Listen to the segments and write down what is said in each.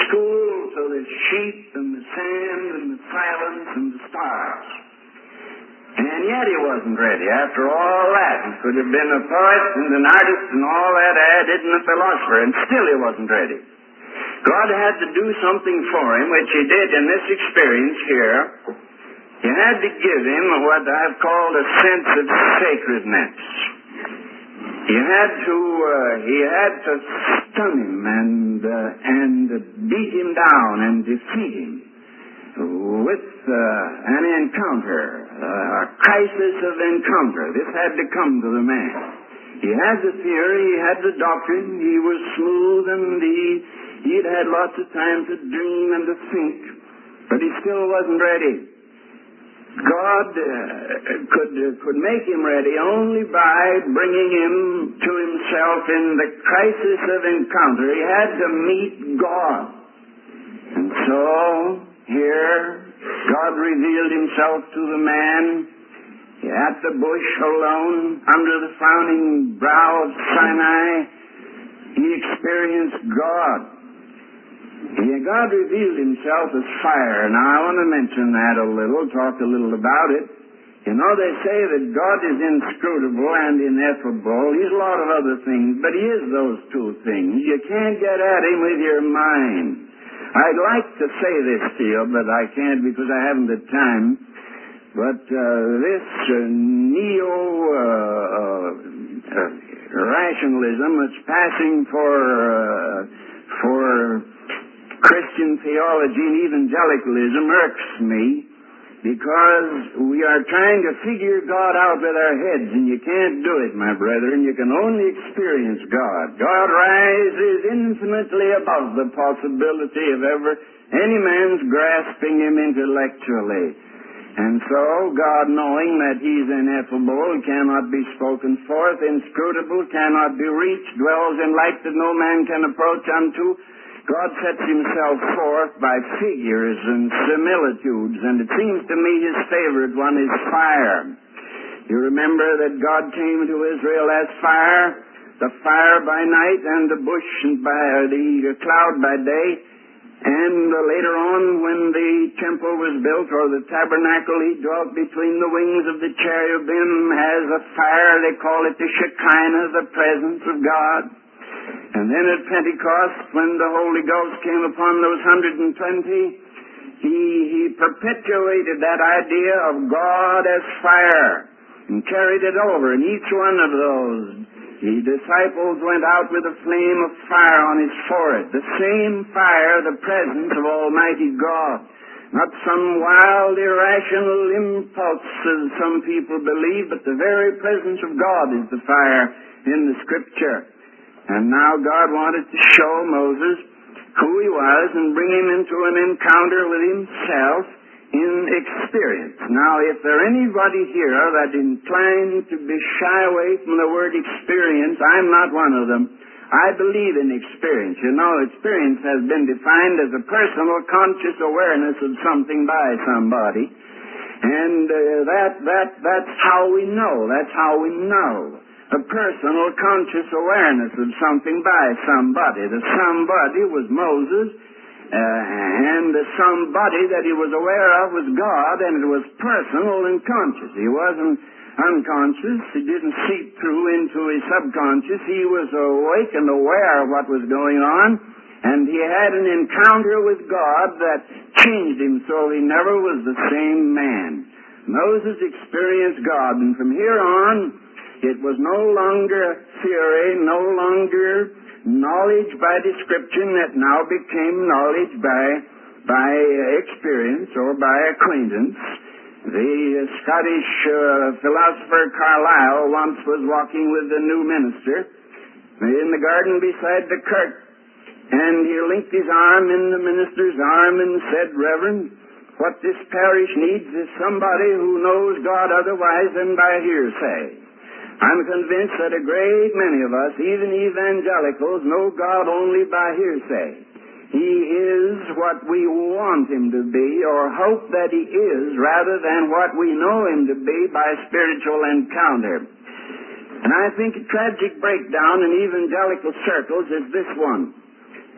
school to the sheep and the sand and the silence and the stars. And yet he wasn't ready. After all that, he could have been a poet and an artist and all that added and a philosopher, and still he wasn't ready. God had to do something for him, which he did in this experience here. He had to give him what I've called a sense of sacredness. He had to stun him and beat him down and defeat him with an encounter, a crisis of encounter. This had to come to the man. He had the theory, he had the doctrine, he was smooth, and he'd had lots of time to dream and to think, but he still wasn't ready. God could make him ready only by bringing him to himself in the crisis of encounter. He had to meet God. And so, here, God revealed himself to the man at the bush alone, under the frowning brow of Sinai. He experienced God. God revealed himself as fire. Now, I want to mention that a little, talk a little about it. You know, they say that God is inscrutable and ineffable. He's a lot of other things, but he is those two things. You can't get at him with your mind. I'd like to say this to you, but I can't because I haven't the time. But this neo-rationalism that's passing for Christian theology and evangelicalism irks me, because we are trying to figure God out with our heads, and you can't do it, my brethren. You can only experience God. God rises infinitely above the possibility of ever any man's grasping him intellectually. And so, God, knowing that he's ineffable, cannot be spoken forth, inscrutable, cannot be reached, dwells in light that no man can approach unto, God sets himself forth by figures and similitudes, and it seems to me his favorite one is fire. You remember that God came to Israel as fire, the fire by night and the bush and the cloud by day, and later on when the temple was built, or the tabernacle, he dwelt between the wings of the cherubim as a fire. They call it the Shekinah, the presence of God. And then at Pentecost, when the Holy Ghost came upon those 120, he perpetuated that idea of God as fire and carried it over. In each one of those, the disciples went out with a flame of fire on his forehead. The same fire, the presence of Almighty God. Not some wild, irrational impulse, as some people believe, but the very presence of God is the fire in the Scripture. And now God wanted to show Moses who he was and bring him into an encounter with himself in experience. Now, if there anybody here that inclined to be shy away from the word experience, I'm not one of them. I believe in experience. You know, experience has been defined as a personal conscious awareness of something by somebody. And that's how we know. That's how we know. A personal conscious awareness of something by somebody. The somebody was Moses, and the somebody that he was aware of was God, and it was personal and conscious. He wasn't unconscious. He didn't seep through into his subconscious. He was awake and aware of what was going on, and he had an encounter with God that changed him so he never was the same man. Moses experienced God, and from here on, it was no longer theory, no longer knowledge by description that now became knowledge by experience or by acquaintance. The Scottish philosopher Carlyle once was walking with the new minister in the garden beside the kirk, and he linked his arm in the minister's arm and said, "Reverend, what this parish needs is somebody who knows God otherwise than by hearsay. I'm convinced that a great many of us, even evangelicals, know God only by hearsay. He is what we want him to be, or hope that he is, rather than what we know him to be by spiritual encounter." And I think a tragic breakdown in evangelical circles is this one,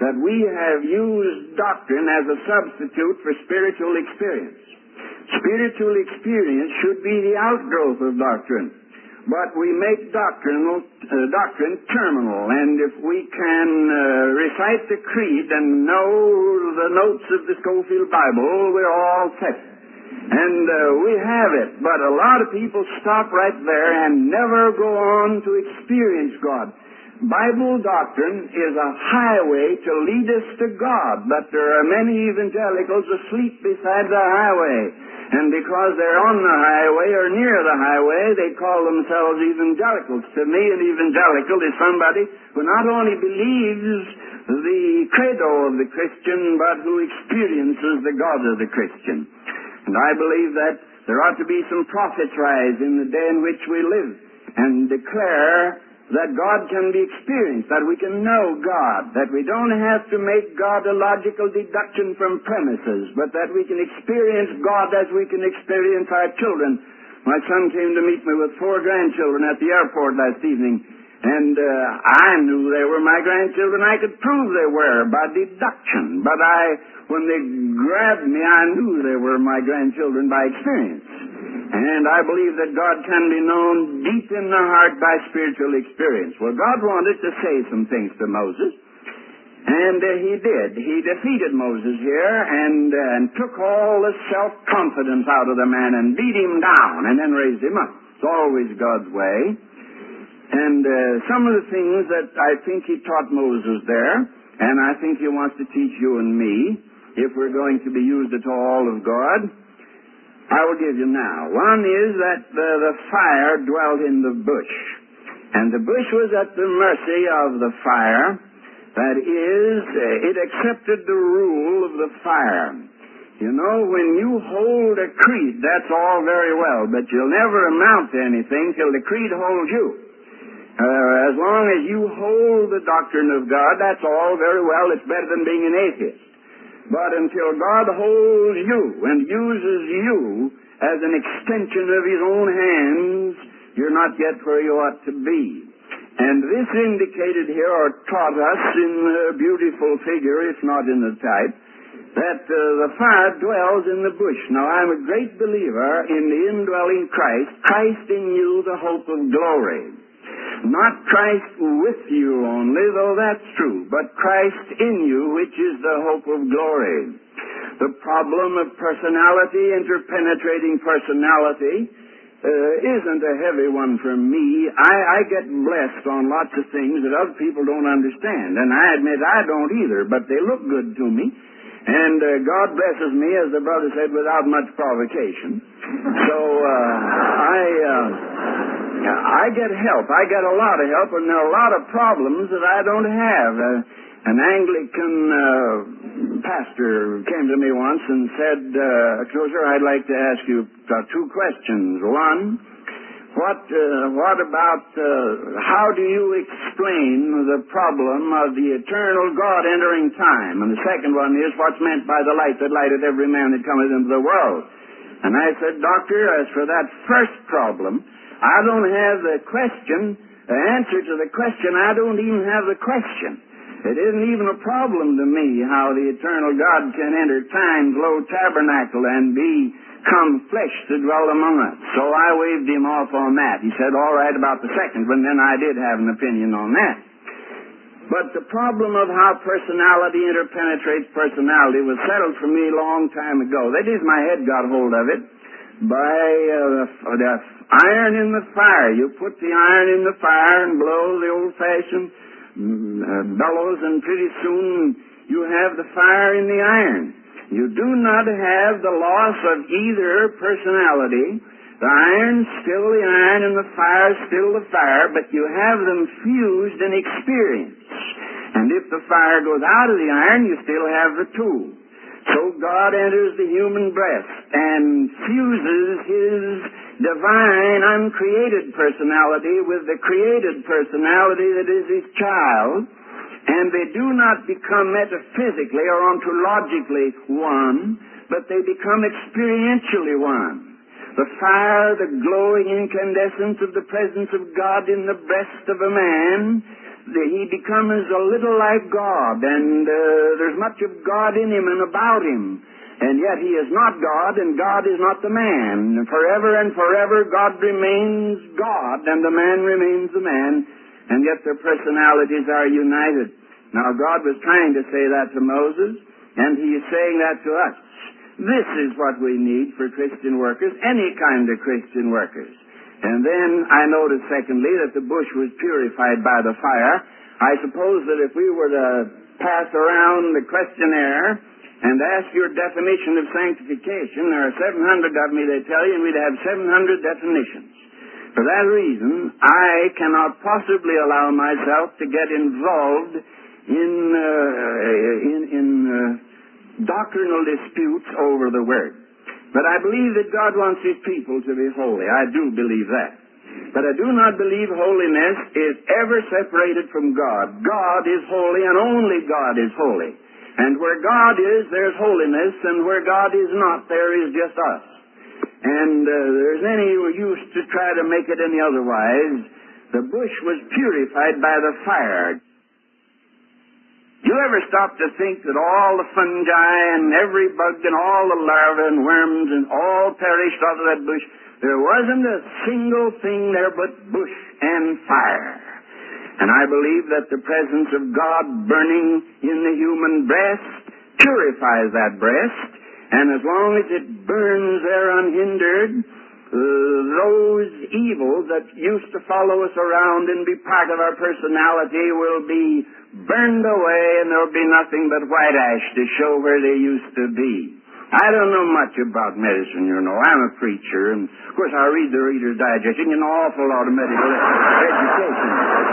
that we have used doctrine as a substitute for spiritual experience. Spiritual experience should be the outgrowth of doctrine. But we make doctrine terminal, and if we can recite the creed and know the notes of the Scofield Bible, we're all set. And we have it. But a lot of people stop right there and never go on to experience God. Bible doctrine is a highway to lead us to God, but there are many evangelicals asleep beside the highway. And because they're on the highway or near the highway, they call themselves evangelicals. To me, an evangelical is somebody who not only believes the credo of the Christian, but who experiences the God of the Christian. And I believe that there ought to be some prophets rise in the day in which we live and declare that God can be experienced, that we can know God, that we don't have to make God a logical deduction from premises, but that we can experience God as we can experience our children. My son came to meet me with 4 grandchildren at the airport last evening, and I knew they were my grandchildren. I could prove they were by deduction, but when they grabbed me, I knew they were my grandchildren by experience. And I believe that God can be known deep in the heart by spiritual experience. Well, God wanted to say some things to Moses, and He did. He defeated Moses here and took all the self-confidence out of the man and beat him down and then raised him up. It's always God's way. And some of the things that I think He taught Moses there, and I think He wants to teach you and me, if we're going to be used at all of God, I will give you now. One is that the fire dwelt in the bush. And the bush was at the mercy of the fire. That is, it accepted the rule of the fire. You know, when you hold a creed, that's all very well, but you'll never amount to anything till the creed holds you. As long as you hold the doctrine of God, that's all very well. It's better than being an atheist. But until God holds you and uses you as an extension of His own hands, you're not yet where you ought to be. And this indicated here, or taught us in a beautiful figure, if not in the type, that the fire dwells in the bush. Now, I'm a great believer in the indwelling Christ, Christ in you, the hope of glory. Not Christ with you only, though that's true, but Christ in you, which is the hope of glory. The problem of personality, interpenetrating personality, isn't a heavy one for me. I get blessed on lots of things that other people don't understand, and I admit I don't either, but they look good to me. And God blesses me, as the brother said, without much provocation. So I get help. I get a lot of help, and there are a lot of problems that I don't have. An Anglican pastor came to me once and said, "Sir, I'd like to ask you 2 questions. One, what about how do you explain the problem of the eternal God entering time? And the second one is, what's meant by the light that lighteth every man that cometh into the world?" And I said, "Doctor, as for that first problem, I don't have the answer to the question. I don't even have the question. It isn't even a problem to me how the eternal God can enter time's low tabernacle and become flesh to dwell among us." So I waved him off on that. He said, "All right about the second one," then I did have an opinion on that. But the problem of how personality interpenetrates personality was settled for me a long time ago. That is, my head got hold of it by the iron in the fire. You put the iron in the fire and blow the old-fashioned bellows, and pretty soon you have the fire in the iron. You do not have the loss of either personality. The iron's still the iron and the fire's still the fire, but you have them fused in experience. And if the fire goes out of the iron, you still have the two. So God enters the human breast and fuses His divine, uncreated personality with the created personality that is His child, and they do not become metaphysically or ontologically one, but they become experientially one. The fire, the glowing incandescence of the presence of God in the breast of a man, he becomes a little like God, and there's much of God in him and about him. And yet he is not God, and God is not the man. Forever and forever God remains God, and the man remains the man, and yet their personalities are united. Now God was trying to say that to Moses, and he is saying that to us. This is what we need for Christian workers, any kind of Christian workers. And then I noticed, secondly, that the bush was purified by the fire. I suppose that if we were to pass around the questionnaire and ask your definition of sanctification, there are 700 of me, they tell you, and we'd have 700 definitions. For that reason, I cannot possibly allow myself to get involved in doctrinal disputes over the Word. But I believe that God wants His people to be holy. I do believe that. But I do not believe holiness is ever separated from God. God is holy, and only God is holy. And where God is, there's holiness, and where God is not, there is just us. And there's any use to try to make it any otherwise. The bush was purified by the fire. You ever stop to think that all the fungi and every bug and all the larvae and worms and all perished out of that bush? There wasn't a single thing there but bush and fire. And I believe that the presence of God burning in the human breast purifies that breast. And as long as it burns there unhindered, those evils that used to follow us around and be part of our personality will be burned away, and there'll be nothing but white ash to show where they used to be. I don't know much about medicine, you know. I'm a preacher, and of course I read the Reader's Digest, and an awful lot of medical education.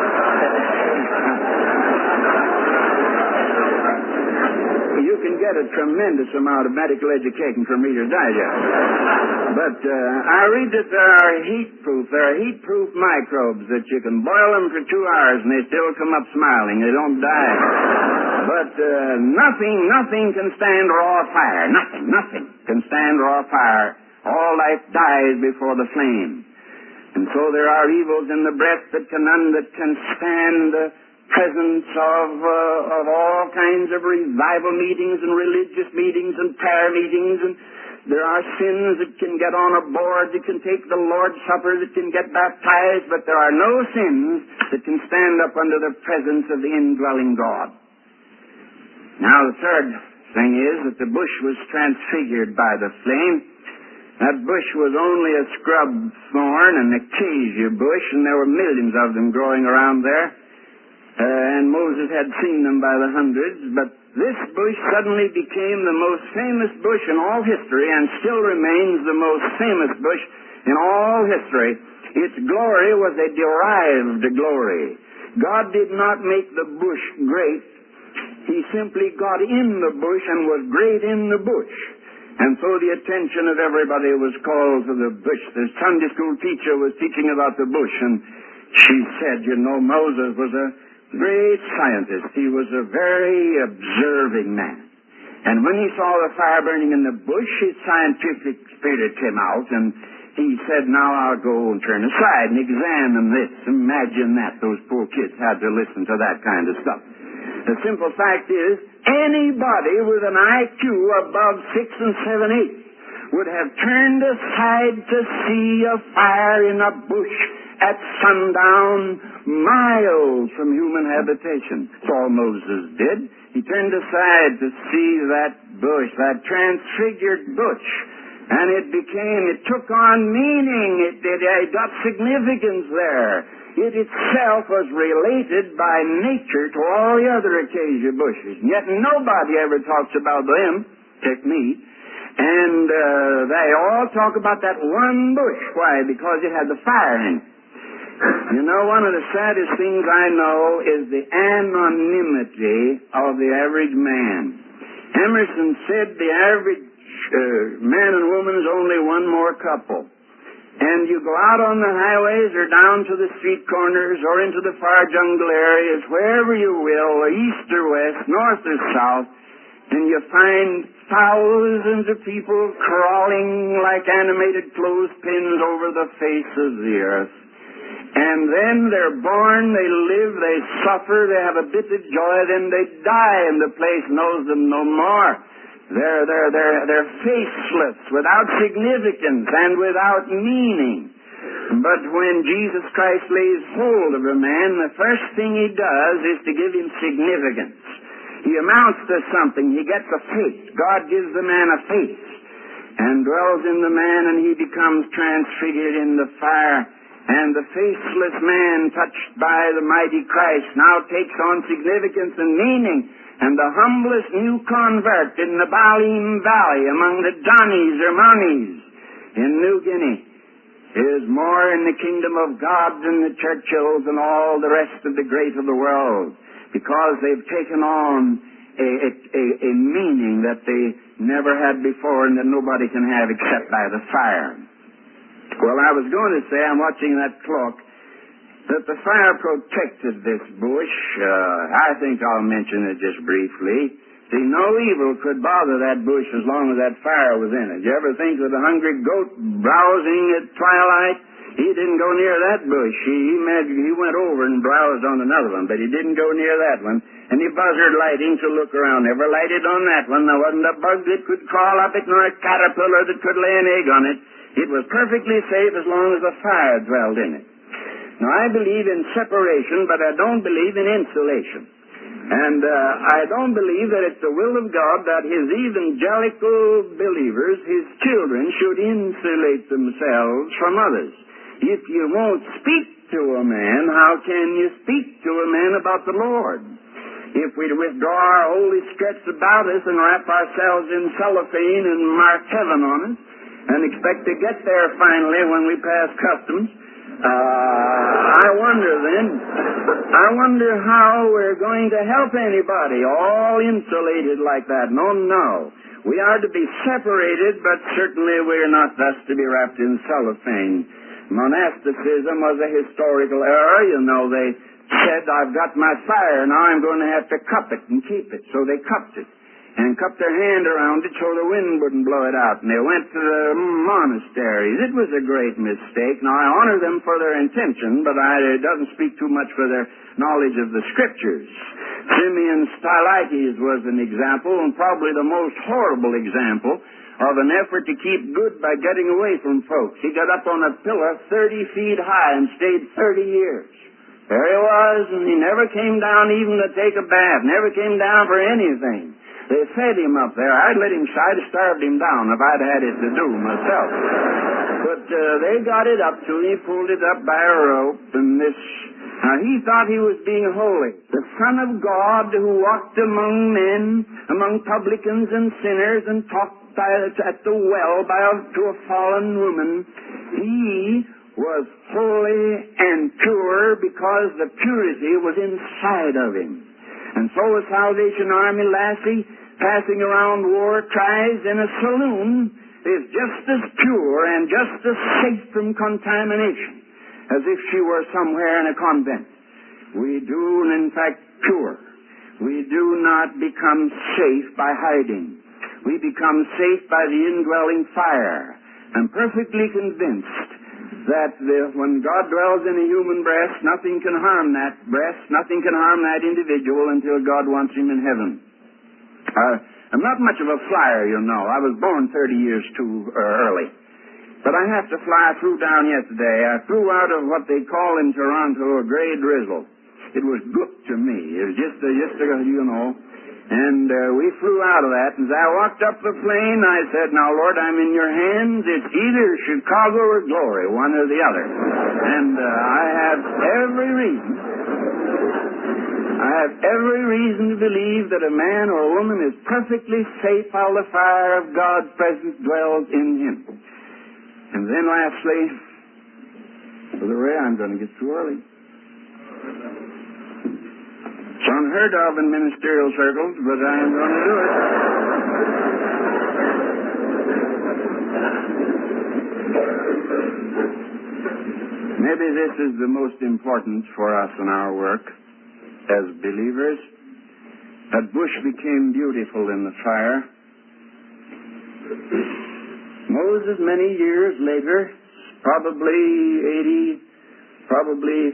You can get a tremendous amount of medical education from Reader's Digest. But I read that there are heat-proof microbes that you can boil them for 2 hours and they still come up smiling. They don't die. But nothing can stand raw fire. Nothing can stand raw fire. All life dies before the flame. And so there are evils in the breast that can stand the presence of all kinds of revival meetings and religious meetings and prayer meetings, and there are sins that can get on a board, that can take the Lord's Supper, that can get baptized, but there are no sins that can stand up under the presence of the indwelling God. Now the third thing is that the bush was transfigured by the flame. That bush was only a scrub thorn, an acacia bush, and there were millions of them growing around there. And Moses had seen them by the hundreds, but this bush suddenly became the most famous bush in all history and still remains the most famous bush in all history. Its glory was a derived glory. God did not make the bush great. He simply got in the bush and was great in the bush. And so the attention of everybody was called to the bush. The Sunday school teacher was teaching about the bush, and she said, you know, Moses was a great scientist. He was a very observing man. And when he saw the fire burning in the bush, his scientific spirit came out, and he said, now I'll go and turn aside and examine this. Imagine that. Those poor kids had to listen to that kind of stuff. The simple fact is, anybody with an IQ above 6 and 7/8 would have turned aside to see a fire in a bush at sundown, miles from human habitation. That's all Moses did. He turned aside to see that bush, that transfigured bush. And it took on meaning. It got significance there. It itself was related by nature to all the other acacia bushes. And yet nobody ever talks about them, except me. And they all talk about that one bush. Why? Because it had the fire in it. You know, one of the saddest things I know is the anonymity of the average man. Emerson said the average man and woman is only one more couple. And you go out on the highways or down to the street corners or into the far jungle areas, wherever you will, east or west, north or south, and you find thousands of people crawling like animated clothespins over the face of the earth. And then they're born, they live, they suffer, they have a bit of joy, then they die, and the place knows them no more. They're faceless, without significance, and without meaning. But when Jesus Christ lays hold of a man, the first thing he does is to give him significance. He amounts to something. He gets a face. God gives the man a face and dwells in the man, and he becomes transfigured in the fire. And the faceless man, touched by the mighty Christ, now takes on significance and meaning. And the humblest new convert in the Balim Valley, among the Johnnies or Mounies in New Guinea, is more in the kingdom of God than the Churchills and all the rest of the great of the world, because they've taken on a meaning that they never had before and that nobody can have except by the fire. Well, I was going to say, I'm watching that clock, that the fire protected this bush. I think I'll mention it just briefly. See, no evil could bother that bush as long as that fire was in it. You ever think of the hungry goat browsing at twilight? He didn't go near that bush. He went over and browsed on another one, but he didn't go near that one. And he buzzard lighting to look around. Never lighted on that one. There wasn't a bug that could crawl up it, nor a caterpillar that could lay an egg on it. It was perfectly safe as long as the fire dwelled in it. Now, I believe in separation, but I don't believe in insulation. And I don't believe that it's the will of God that His evangelical believers, His children, should insulate themselves from others. If you won't speak to a man, how can you speak to a man about the Lord? If we withdraw our holy skirts about us and wrap ourselves in cellophane and mark heaven on us, and expect to get there finally when we pass customs, I wonder how we're going to help anybody, all insulated like that. No. We are to be separated, but certainly we're not thus to be wrapped in cellophane. Monasticism was a historical error. You know, they said, I've got my fire, now I'm going to have to cup it and keep it. So they cupped it and cupped their hand around it so the wind wouldn't blow it out. And they went to the monasteries. It was a great mistake. Now, I honor them for their intention, but it doesn't speak too much for their knowledge of the Scriptures. Simeon Stylites was an example, and probably the most horrible example, of an effort to keep good by getting away from folks. He got up on a pillar 30 feet high and stayed 30 years. There he was, and he never came down even to take a bath, never came down for anything. They fed him up there. I'd let him I'd starved him down if I'd had it to do myself. But they got it up to him. He pulled it up by a rope, and he thought he was being holy. The Son of God who walked among men, among publicans and sinners, and talked at the well to a fallen woman. He was holy and pure because the purity was inside of him. And so a Salvation Army lassie passing around war cries in a saloon is just as pure and just as safe from contamination as if she were somewhere in a convent. We do, in fact, pure. We do not become safe by hiding. We become safe by the indwelling fire. I'm perfectly convinced that when God dwells in a human breast, nothing can harm that breast, nothing can harm that individual until God wants him in heaven. I'm not much of a flyer, you know. I was born 30 years too early. But I have to fly. I flew down yesterday. I flew out of what they call in Toronto a gray drizzle. It was good to me. It was just you know. And we flew out of that. And as I walked up the plane, I said, now, Lord, I'm in your hands. It's either Chicago or glory, one or the other. And I have every reason to believe that a man or a woman is perfectly safe while the fire of God's presence dwells in him. And then lastly, Brother Ray, I'm going to get too early. It's unheard of in ministerial circles, but I'm going to do it. Maybe this is the most important for us in our work as believers. That bush became beautiful in the fire. Moses, many years later, probably probably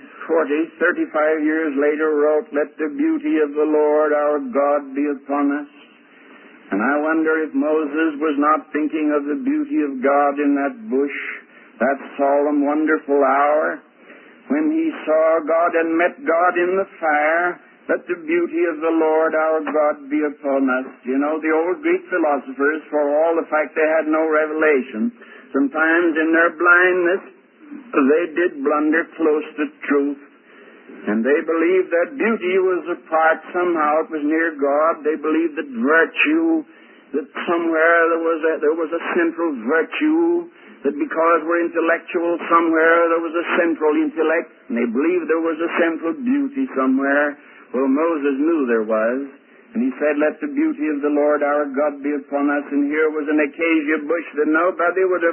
35 years later, wrote, "Let the beauty of the Lord our God be upon us." And I wonder if Moses was not thinking of the beauty of God in that bush, that solemn, wonderful hour, when he saw God and met God in the fire. Let the beauty of the Lord our God be upon us. You know, the old Greek philosophers, for all the fact they had no revelation, sometimes in their blindness, they did blunder close to truth. And they believed that beauty was apart somehow. It was near God. They believed that virtue, that somewhere there was a central virtue, that because we're intellectual, somewhere there was a central intellect. And they believed there was a central beauty somewhere. Well, Moses knew there was. And he said, "Let the beauty of the Lord our God be upon us." And here was an acacia bush that nobody would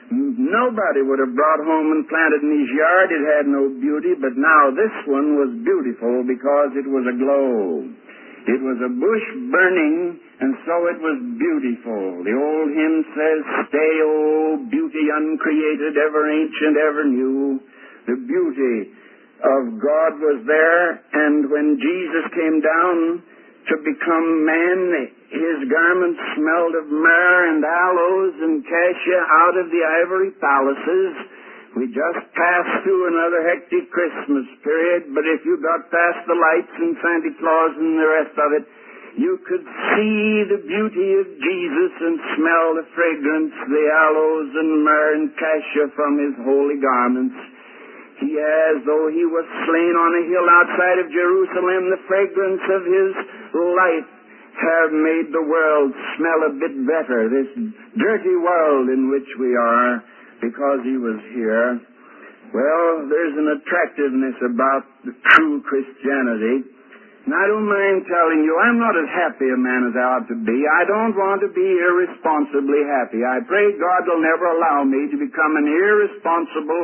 have brought home and planted in his yard. It had no beauty, but now this one was beautiful because it was aglow. It was a bush burning, and so it was beautiful. The old hymn says, "Stay, O beauty uncreated, ever ancient, ever new." The beauty of God was there, and when Jesus came down to become man, his garments smelled of myrrh and aloes and cassia out of the ivory palaces. We just passed through another hectic Christmas period, but if you got past the lights and Santa Claus and the rest of it, you could see the beauty of Jesus and smell the fragrance, the aloes and myrrh and cassia from his holy garments. He, as though he was slain on a hill outside of Jerusalem, the fragrance of his life have made the world smell a bit better, this dirty world in which we are, because he was here. Well, there's an attractiveness about the true Christianity. And I don't mind telling you, I'm not as happy a man as I ought to be. I don't want to be irresponsibly happy. I pray God will never allow me to become an irresponsible,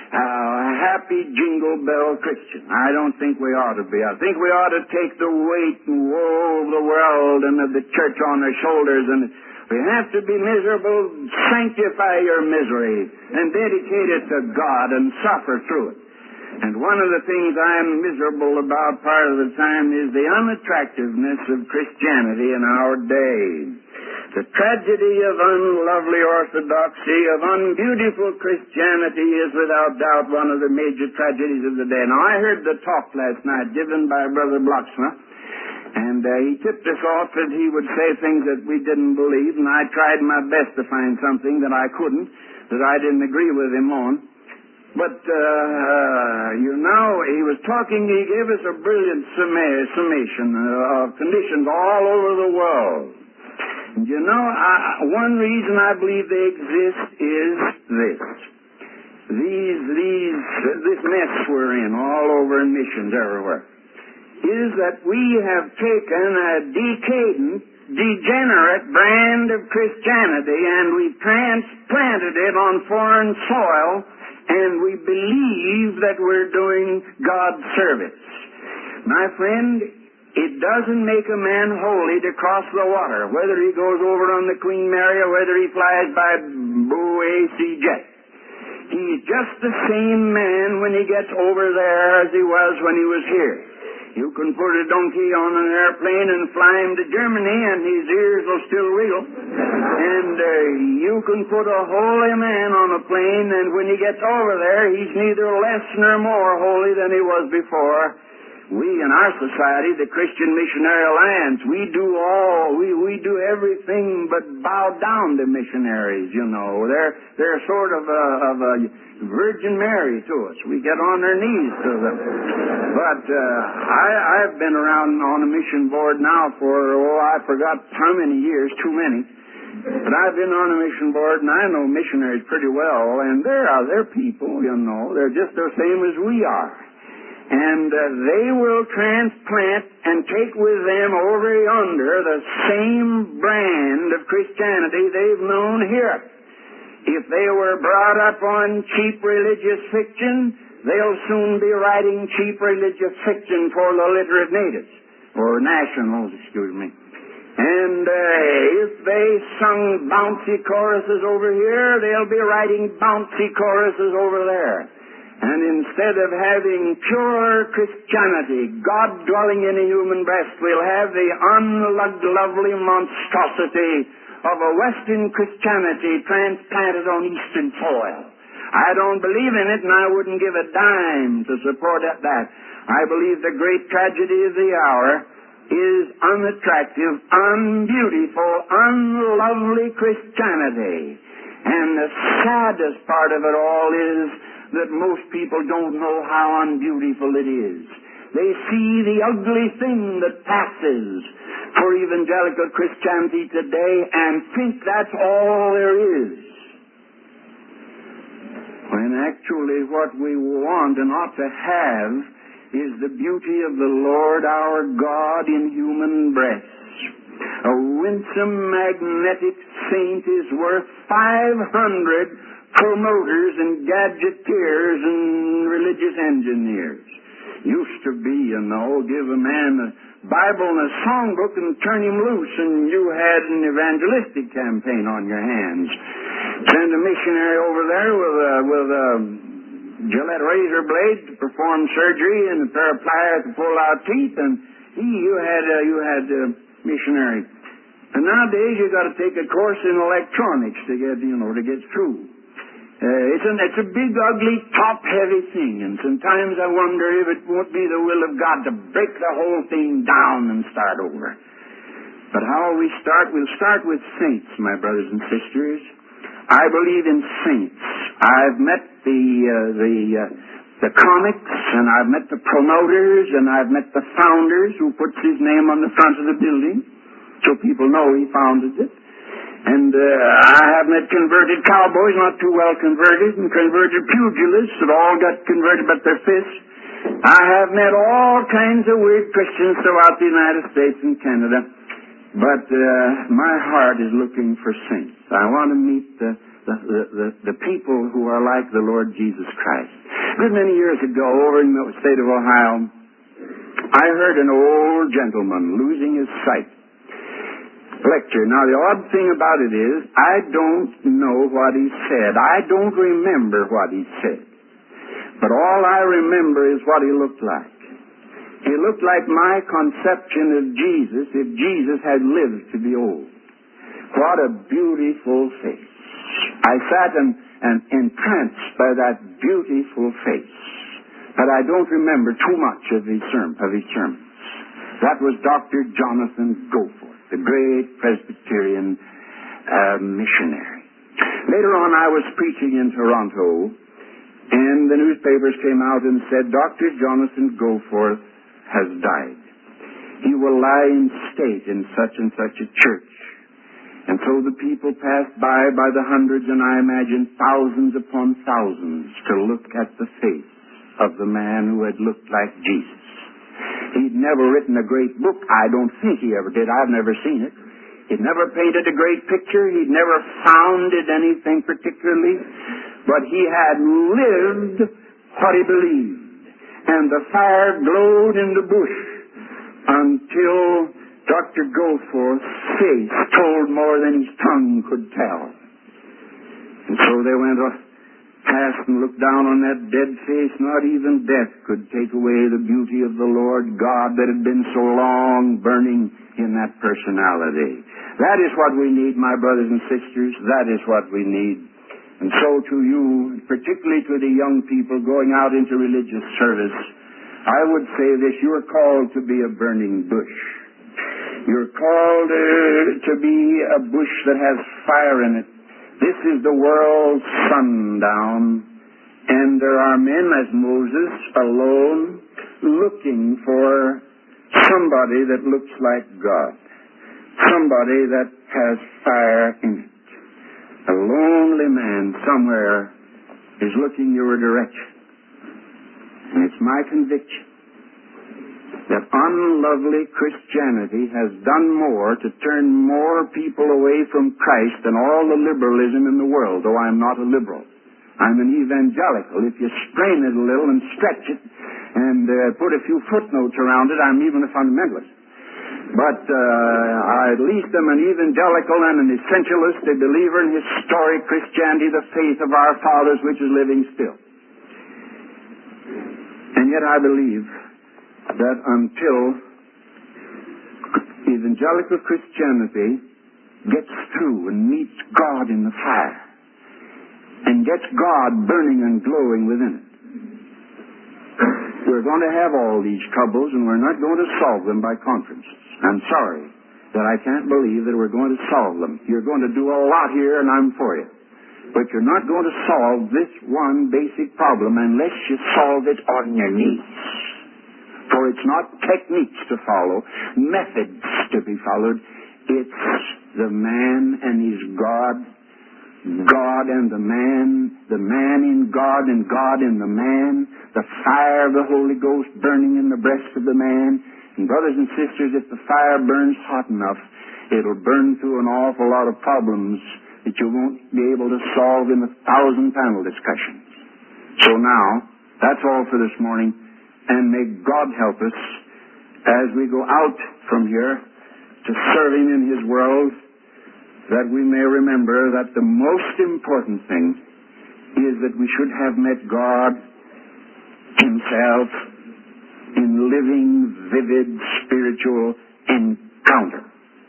happy jingle bell Christian. I don't think we ought to be. I think we ought to take the weight and woe of the world and of the church on our shoulders, and we have to be miserable. Sanctify your misery and dedicate it to God and suffer through it. And one of the things I'm miserable about part of the time is the unattractiveness of Christianity in our day. The tragedy of unlovely orthodoxy, of unbeautiful Christianity, is without doubt one of the major tragedies of the day. Now, I heard the talk last night given by Brother Blocksma, and he tipped us off that he would say things that we didn't believe, and I tried my best to find something that I couldn't, that I didn't agree with him on. But, he was talking, he gave us a brilliant summation of conditions all over the world. And one reason I believe they exist is this. This mess we're in all over in missions everywhere, is that we have taken a decadent, degenerate brand of Christianity and we've transplanted it on foreign soil, and we believe that we're doing God's service. My friend, it doesn't make a man holy to cross the water, whether he goes over on the Queen Mary or whether he flies by BOAC jet. He's just the same man when he gets over there as he was when he was here. You can put a donkey on an airplane and fly him to Germany and his ears will still wiggle. And you can put a holy man on a plane and when he gets over there, he's neither less nor more holy than he was before. We in our society, the Christian Missionary Alliance, we do everything but bow down to missionaries, They're sort of a Virgin Mary to us. We get on our knees to them. But I've been around on a mission board now for, I forgot how many years, too many. But I've been on a mission board, and I know missionaries pretty well, and they're people, They're just the same as we are. And they will transplant and take with them over yonder the same brand of Christianity they've known here. If they were brought up on cheap religious fiction, they'll soon be writing cheap religious fiction for the literate natives, or nationals, And if they sung bouncy choruses over here, they'll be writing bouncy choruses over there. And And instead of having pure Christianity, God dwelling in a human breast, we'll have the unlovely monstrosity of a Western Christianity transplanted on Eastern soil. I don't believe in it, and I wouldn't give a dime to support that. I believe the great tragedy of the hour is unattractive, unbeautiful, unlovely Christianity. And the saddest part of it all is that most people don't know how unbeautiful it is. They see the ugly thing that passes for evangelical Christianity today and think that's all there is. When actually what we want and ought to have is the beauty of the Lord our God in human breasts. A winsome, magnetic saint is worth 500 promoters and gadgeteers and religious engineers. Used to be, give a man a Bible and a songbook and turn him loose, and you had an evangelistic campaign on your hands. Send a missionary over there with a Gillette razor blade to perform surgery and a pair of pliers to pull out teeth, and you had missionary. And nowadays you got to take a course in electronics to get through. It's a big, ugly, top-heavy thing, and sometimes I wonder if it won't be the will of God to break the whole thing down and start over. But how will we start? We'll start with saints, my brothers and sisters. I believe in saints. I've met the comics, and I've met the promoters, and I've met the founders who puts his name on the front of the building, so people know he founded it. And I have met converted cowboys, not too well converted, and converted pugilists that all got converted but their fists. I have met all kinds of weird Christians throughout the United States and Canada. But my heart is looking for saints. I want to meet the people who are like the Lord Jesus Christ. A good many years ago, over in the state of Ohio, I heard an old gentleman losing his sight lecture. Now, the odd thing about it is, I don't know what he said. I don't remember what he said. But all I remember is what he looked like. He looked like my conception of Jesus if Jesus had lived to be old. What a beautiful face. I sat and entranced by that beautiful face. But I don't remember too much of his sermons. That was Dr. Jonathan Goforth, the great Presbyterian missionary. Later on, I was preaching in Toronto, and the newspapers came out and said, Dr. Jonathan Goforth has died. He will lie in state in such and such a church. And so the people passed by the hundreds, and I imagine thousands upon thousands, to look at the face of the man who had looked like Jesus. He'd never written a great book. I don't think he ever did. I've never seen it. He'd never painted a great picture. He'd never founded anything particularly. But he had lived what he believed. And the fire glowed in the bush until Dr. Goforth's face told more than his tongue could tell. And so they went past and looked down on that dead face. Not even death could take away the beauty of the Lord God that had been so long burning in that personality. That is what we need, my brothers and sisters. That is what we need. And so to you, particularly to the young people going out into religious service, I would say this: you're called to be a burning bush. You're called to be a bush that has fire in it. This is the world's sundown, and there are men as Moses, alone, looking for somebody that looks like God, somebody that has fire in it. A lonely man somewhere is looking your direction. And it's my conviction that unlovely Christianity has done more to turn more people away from Christ than all the liberalism in the world, though I'm not a liberal. I'm an evangelical. If you strain it a little and stretch it and put a few footnotes around it, I'm even a fundamentalist. But I at least am an evangelical and an essentialist, a believer in historic Christianity, the faith of our fathers which is living still. And yet I believe that until evangelical Christianity gets through and meets God in the fire and gets God burning and glowing within it, we're going to have all these troubles, and we're not going to solve them by conferences. I'm sorry that I can't believe that we're going to solve them. You're going to do a lot here, and I'm for you. But you're not going to solve this one basic problem unless you solve it on your knees. For it's not techniques to follow, methods to be followed. It's the man and his God, God and the man in God and God in the man, the fire of the Holy Ghost burning in the breast of the man. And brothers and sisters, if the fire burns hot enough, it'll burn through an awful lot of problems that you won't be able to solve in 1,000-panel discussions. So now, that's all for this morning, and may God help us as we go out from here to serve Him in His world, that we may remember that the most important thing is that we should have met God Himself in living, vivid, spiritual encounter.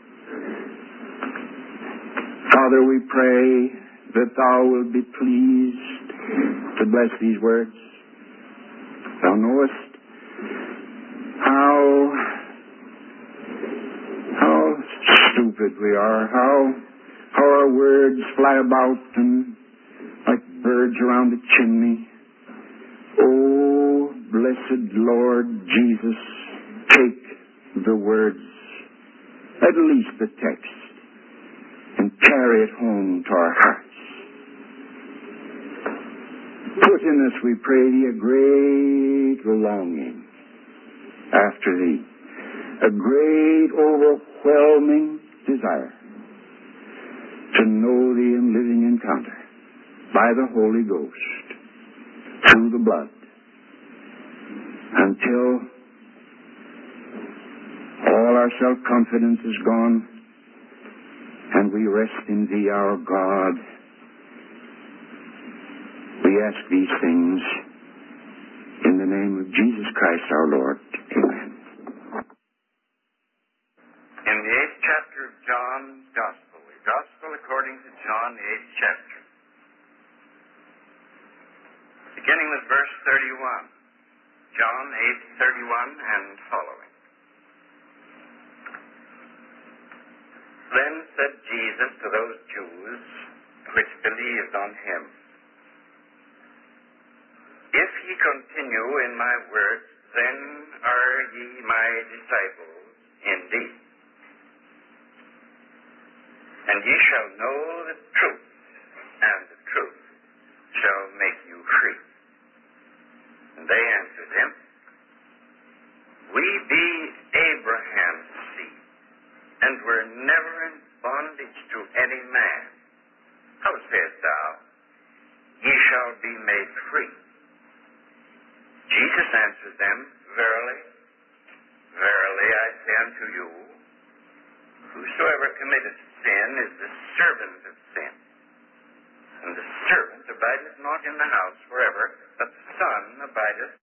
Father, we pray that Thou wilt be pleased to bless these words. Thou knowest how stupid we are, how our words fly about and like birds around a chimney. Oh, blessed Lord Jesus, take the words, at least the text, and carry it home to our hearts. Put in us, we pray Thee, a great longing after Thee, a great overwhelming desire to know Thee in living encounter by the Holy Ghost, through the blood, until all our self-confidence is gone and we rest in Thee, our God. We ask these things in the name of Jesus Christ our Lord. Amen. In the 8th chapter of John's Gospel, the Gospel according to John, the 8th chapter, beginning with verse 31, John 8:31 and following. Then said Jesus to those Jews which believed on Him, If ye continue in my words, then are ye my disciples indeed. And ye shall know the truth, and the truth shall make you free. And they answered him, We be Abraham's seed, and were never in bondage to any man. How sayest thou, Ye shall be made free? Jesus answered them, Verily, verily, I say unto you, whosoever committeth sin is the servant of sin. And the servant abideth not in the house forever, but the Son abideth